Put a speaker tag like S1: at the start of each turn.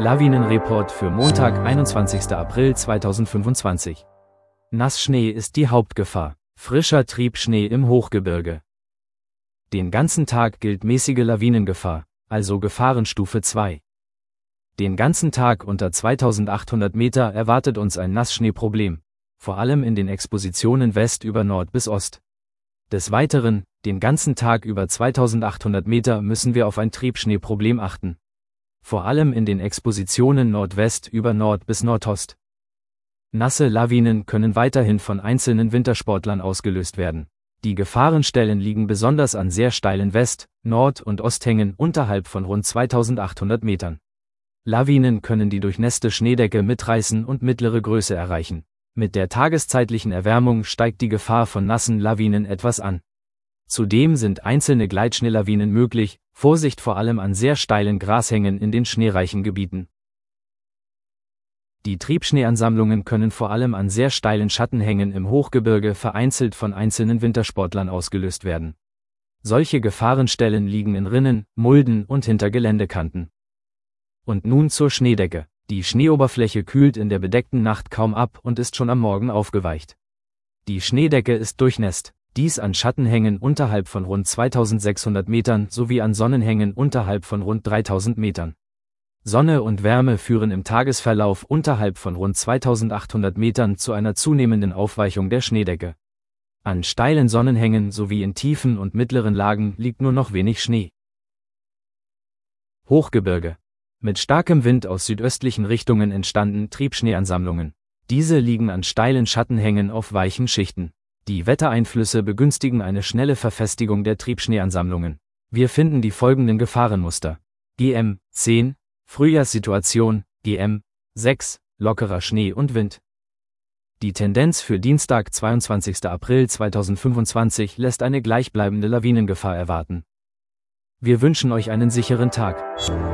S1: Lawinenreport für Montag, 21. April 2025. Nassschnee ist die Hauptgefahr. Frischer Triebschnee im Hochgebirge. Den ganzen Tag gilt mäßige Lawinengefahr, also Gefahrenstufe 2. Den ganzen Tag unter 2800 Meter erwartet uns ein Nassschneeproblem, vor allem in den Expositionen West über Nord bis Ost. Des Weiteren, den ganzen Tag über 2800 Meter müssen wir auf ein Triebschneeproblem achten. Vor allem in den Expositionen Nordwest über Nord bis Nordost. Nasse Lawinen können weiterhin von einzelnen Wintersportlern ausgelöst werden. Die Gefahrenstellen liegen besonders an sehr steilen West-, Nord- und Osthängen unterhalb von rund 2800 Metern. Lawinen können die durchnässte Schneedecke mitreißen und mittlere Größe erreichen. Mit der tageszeitlichen Erwärmung steigt die Gefahr von nassen Lawinen etwas an. Zudem sind einzelne Gleitschneelawinen möglich, Vorsicht vor allem an sehr steilen Grashängen in den schneereichen Gebieten. Die Triebschneeansammlungen können vor allem an sehr steilen Schattenhängen im Hochgebirge vereinzelt von einzelnen Wintersportlern ausgelöst werden. Solche Gefahrenstellen liegen in Rinnen, Mulden und hinter Geländekanten. Und nun zur Schneedecke. Die Schneeoberfläche kühlt in der bedeckten Nacht kaum ab und ist schon am Morgen aufgeweicht. Die Schneedecke ist durchnässt. Dies an Schattenhängen unterhalb von rund 2600 Metern sowie an Sonnenhängen unterhalb von rund 3000 Metern. Sonne und Wärme führen im Tagesverlauf unterhalb von rund 2800 Metern zu einer zunehmenden Aufweichung der Schneedecke. An steilen Sonnenhängen sowie in tiefen und mittleren Lagen liegt nur noch wenig Schnee. Hochgebirge. Mit starkem Wind aus südöstlichen Richtungen entstanden Triebschneeansammlungen. Diese liegen an steilen Schattenhängen auf weichen Schichten. Die Wettereinflüsse begünstigen eine schnelle Verfestigung der Triebschneeansammlungen. Wir finden die folgenden Gefahrenmuster. GM 10, Frühjahrssituation, GM 6, lockerer Schnee und Wind. Die Tendenz für Dienstag, 22. April 2025 lässt eine gleichbleibende Lawinengefahr erwarten. Wir wünschen euch einen sicheren Tag.